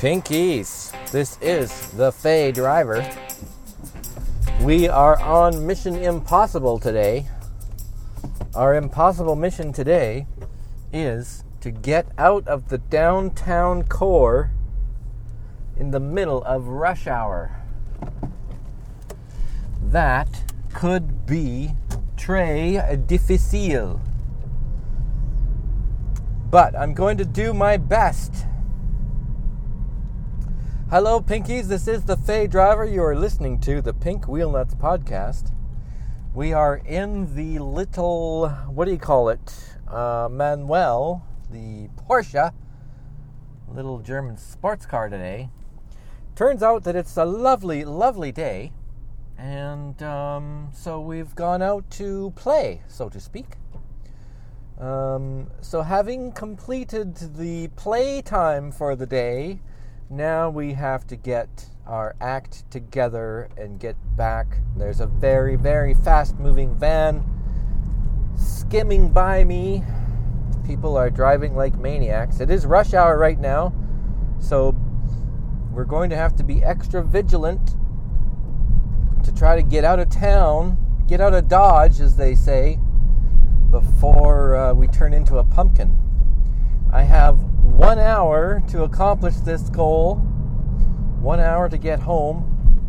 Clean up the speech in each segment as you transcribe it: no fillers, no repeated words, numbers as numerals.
Pinkies, this is the Faye Driver. We are on Mission Impossible today. Our impossible mission today is to get out of the downtown core in the middle of rush hour. That could be très difficile. But I'm going to do my best. Hello, Pinkies. This is the Faye Driver. You are listening to the Pink Wheel Nuts podcast. We are in the little, Manuel, the Porsche, little German sports car today. Turns out that it's a lovely, lovely day. And so we've gone out to play, so to speak. So having completed the play time for the day, now we have to get our act together and get back. There's a very, very fast-moving van skimming by me. People are driving like maniacs. It is rush hour right now, so we're going to have to be extra vigilant to try to get out of town, get out of Dodge, as they say, before we turn into a pumpkin. I have 1 hour to accomplish this goal, 1 hour to get home,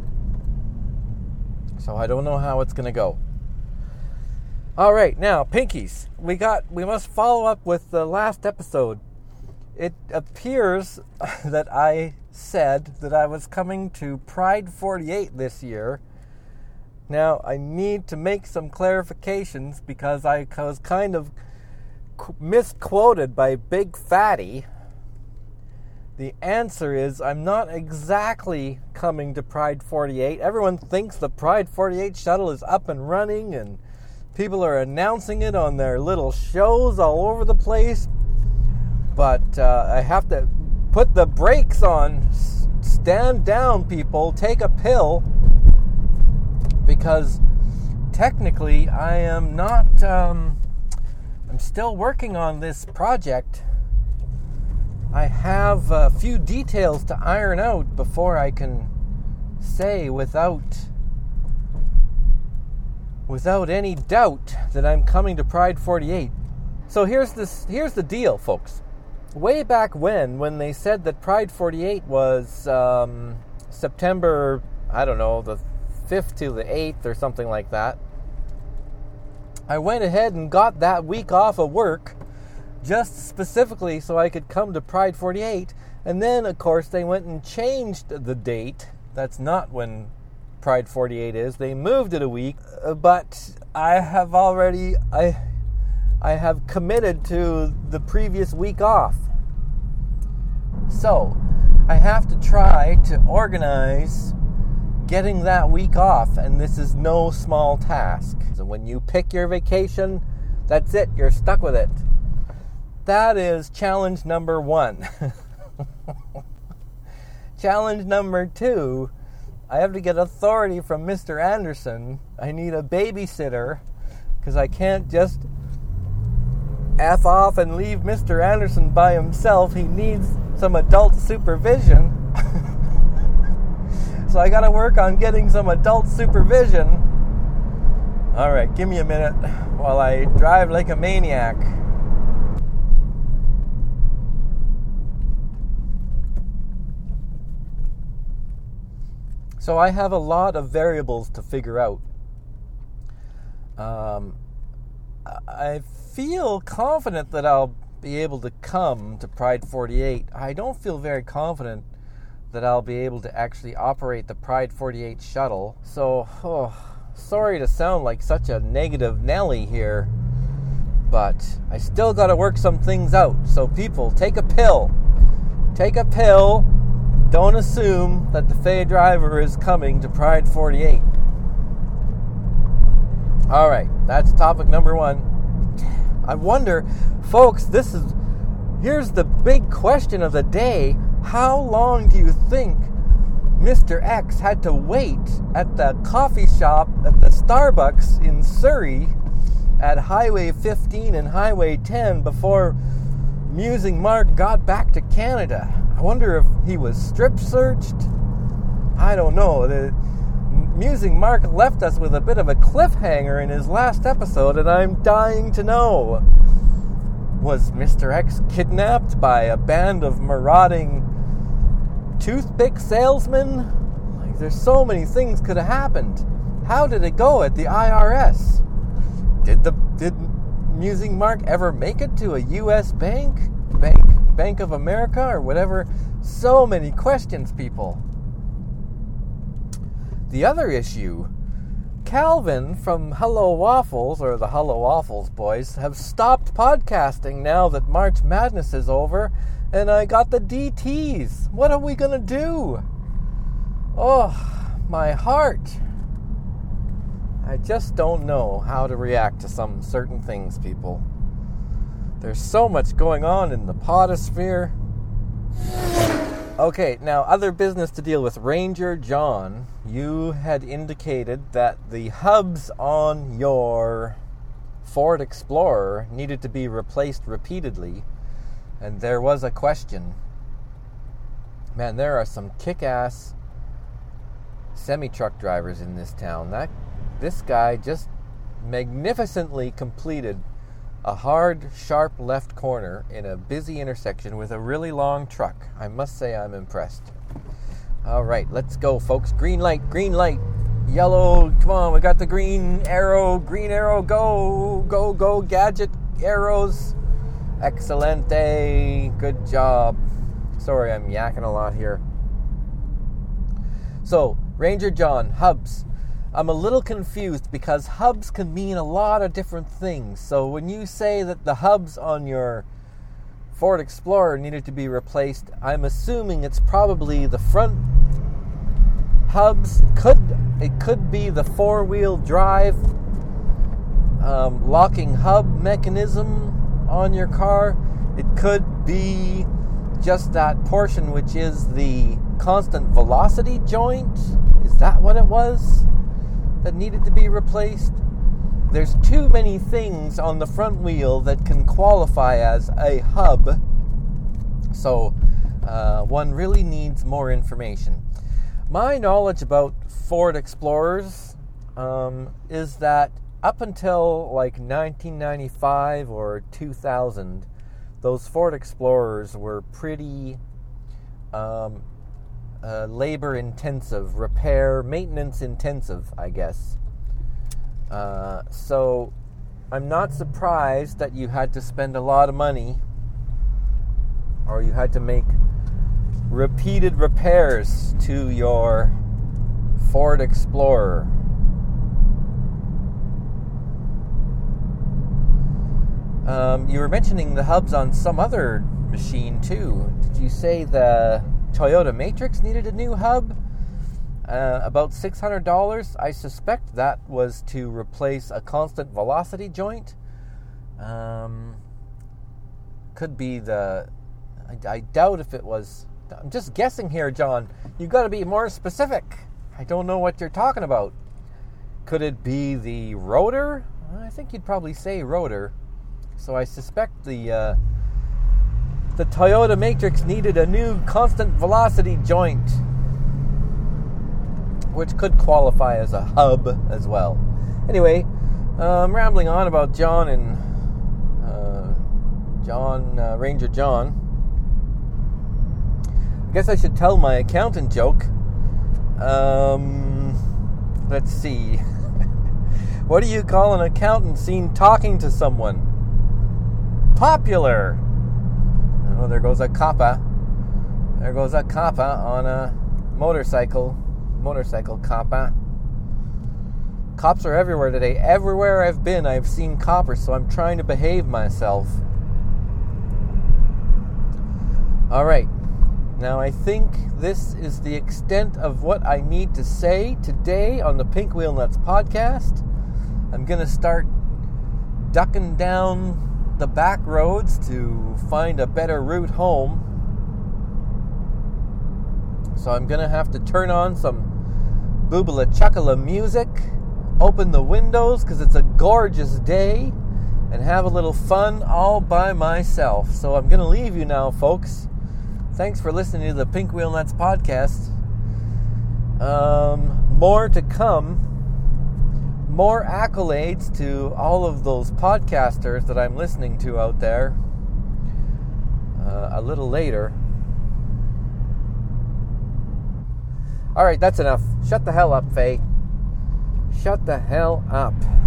so I don't know how it's going to go. All right, now, Pinkies, we must follow up with the last episode. It appears that I said that I was coming to Pride 48 this year. Now, I need to make some clarifications because I was kind of misquoted by Big Fatty. The answer is I'm not exactly coming to Pride 48. Everyone thinks the Pride 48 shuttle is up and running and people are announcing it on their little shows all over the place. But I have to put the brakes on. Stand down, people. Take a pill. Because technically I am not... I'm still working on this project. I have a few details to iron out before I can say without any doubt that I'm coming to Pride 48. So here's the deal, folks. Way back when they said that Pride 48 was September, I don't know, the 5th to the 8th or something like that, I went ahead and got that week off of work just specifically so I could come to Pride 48. And then, of course, they went and changed the date. That's not when Pride 48 is. They moved it a week. But I have committed to the previous week off. So I have to try to organize getting that week off, and this is no small task. So when you pick your vacation, that's it. You're stuck with it. That is challenge number 1. Challenge number 2, I have to get authority from Mr. Anderson. I need a babysitter because I can't just F off and leave Mr. Anderson by himself. He needs some adult supervision. So I got to work on getting some adult supervision. All right, give me a minute while I drive like a maniac. So I have a lot of variables to figure out. I feel confident that I'll be able to come to Pride 48. I don't feel very confident that I'll be able to actually operate the Pride 48 shuttle. So, sorry to sound like such a negative Nelly here, but I still got to work some things out. So people, take a pill. Take a pill. Don't assume that the Faye Driver is coming to Pride 48. All right, that's topic number 1. I wonder, folks, here's the big question of the day. How long do you think Mr. X had to wait at the coffee shop at the Starbucks in Surrey at Highway 15 and Highway 10 before Musing Mark got back to Canada? I wonder if he was strip searched. I don't know. The Musing Mark left us with a bit of a cliffhanger in his last episode, and I'm dying to know. Was Mr. X kidnapped by a band of marauding toothpick salesmen? Like, there's so many things could have happened. How did it go at the IRS? Did Musing Mark ever make it to a U.S. Bank of America, or whatever? So many questions, people. The other issue, Calvin from Hello Waffles, or the Hello Waffles boys, have stopped podcasting now that March Madness is over, and I got the DTs. What are we going to do? Oh, my heart. I just don't know how to react to some certain things, people. There's so much going on in the podosphere. Okay, now other business to deal with. Ranger John, you had indicated that the hubs on your Ford Explorer needed to be replaced repeatedly, and there was a question. Man, there are some kick-ass semi-truck drivers in this town. This guy just magnificently completed a hard, sharp left corner in a busy intersection with a really long truck. I must say I'm impressed. All right, let's go, folks. Green light, yellow. Come on, we got the green arrow, go, gadget arrows. Excelente, good job. Sorry, I'm yakking a lot here. So, Ranger John, hubs. I'm a little confused because hubs can mean a lot of different things. So when you say that the hubs on your Ford Explorer needed to be replaced, I'm assuming it's probably the front hubs. It could be the four-wheel drive locking hub mechanism on your car. It could be just that portion which is the constant velocity joint. Is that what it was that needed to be replaced? There's too many things on the front wheel that can qualify as a hub, so one really needs more information. My knowledge about Ford Explorers is that up until like 1995 or 2000, those Ford Explorers were pretty labor intensive, maintenance intensive, I guess. So I'm not surprised that you had to spend a lot of money, or you had to make repeated repairs to your Ford Explorer. You were mentioning the hubs on some other machine too. Did you say the Toyota Matrix needed a new hub? About $600. I suspect that was to replace a constant velocity joint. Could be I doubt if it was. I'm just guessing here, John. You've got to be more specific. I don't know what you're talking about. Could it be the rotor? I think you'd probably say rotor. So I suspect the Toyota Matrix needed a new constant velocity joint, which could qualify as a hub as well. Anyway, I'm rambling on about John and Ranger John. I guess I should tell my accountant joke. Let's see. What do you call an accountant seen talking to someone? Popular. Oh, there goes a kappa. There goes a kappa on a motorcycle. Motorcycle kappa. Cops are everywhere today. Everywhere I've been, I've seen coppers, so I'm trying to behave myself. All right. Now, I think this is the extent of what I need to say today on the Pink Wheel Nuts podcast. I'm going to start ducking down the back roads to find a better route home. So I'm going to have to turn on some Boobala Chuckala music, open the windows because it's a gorgeous day, and have a little fun all by myself. So I'm going to leave you now, folks. thanks for listening to the Pink Wheel Nuts podcast. More to come. More accolades to all of those podcasters that I'm listening to out there a little later. All right, that's enough. Shut the hell up, Faye. Shut the hell up.